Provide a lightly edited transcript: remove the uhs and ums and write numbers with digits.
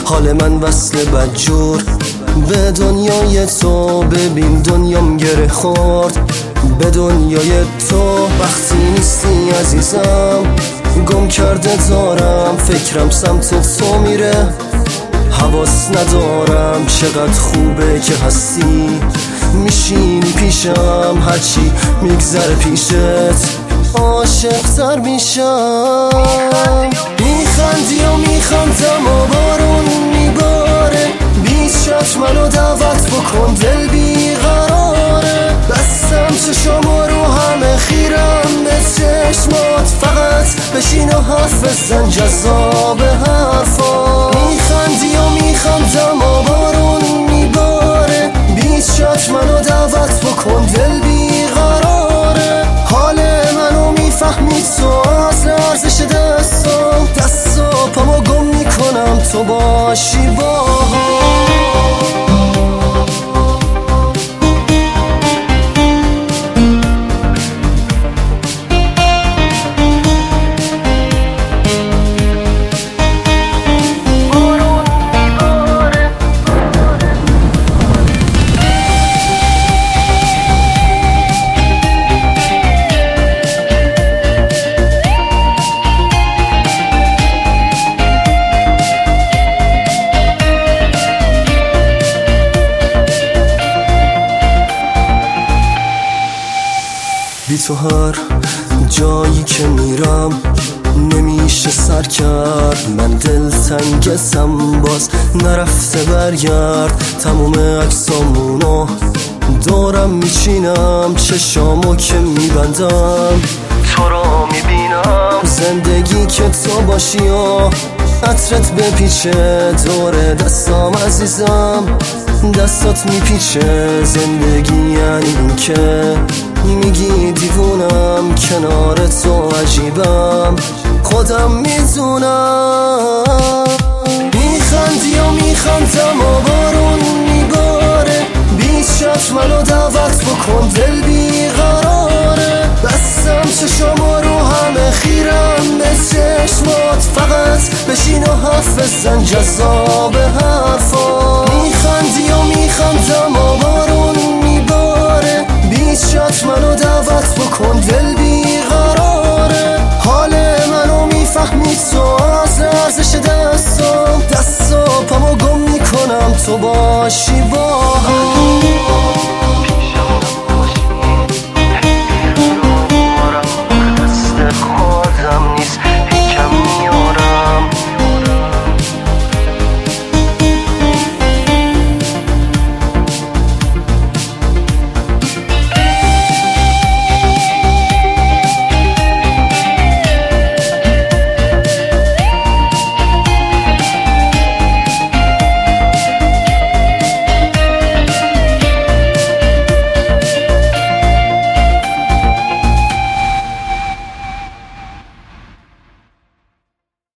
حال من وصل بدجور به دنیای تو. ببین دنیام گره خورد به دنیای تو. وقتی نیستی عزیزم گم کرده دارم، فکرم سمت تو میره، حواس ندارم. چقدر خوبه که هستی، میشینی پیشم، هرچی میگذره پیشت عاشق‌تر میشم. میخندی و میخندم و بارون میباره، بیست شب منو دعوت بکن، دل بیقراره. بستم چشامو رو همه خیرم به چشمات، فقط بشین و حرف بزن جذاب حرفات. میخندی و میخندم و بارون میباره، بیست شب منو دعوت بکن، دل بیقراره. حال منو میفهمی تو از لرزش دستم، دست و پامو گم میکنم تو باشی باهام. بی تو هر جایی که میرم نمیشه سر کرد. من دل تنگتم باز نرفته برگرد. تموم عکسامونو دورم میچینم، چشامو که میبندم تو رو میبینم. زندگی که تو باشی و عطرت بپیچه دور دستام عزیزم، دستات میپیچه. زندگی یعنی این که میگی دیوونم، کنار تو عجیبم، خودم میدونم. میخندی و میخندم و بارون میباره، بیست شب منو دعوت بکن، دل بیقراره. بستم چشامو رو همه خیرم به چشمات، فقط بشین و حرف بزن جذاب حرفات. میخندی و میخندم و بارون میباره، بیست شب منو دعوت بکن، دل بیقراره. حال منو میفهمی تو از لرزش دستم، دست و پامو گم میکنم تو باشی با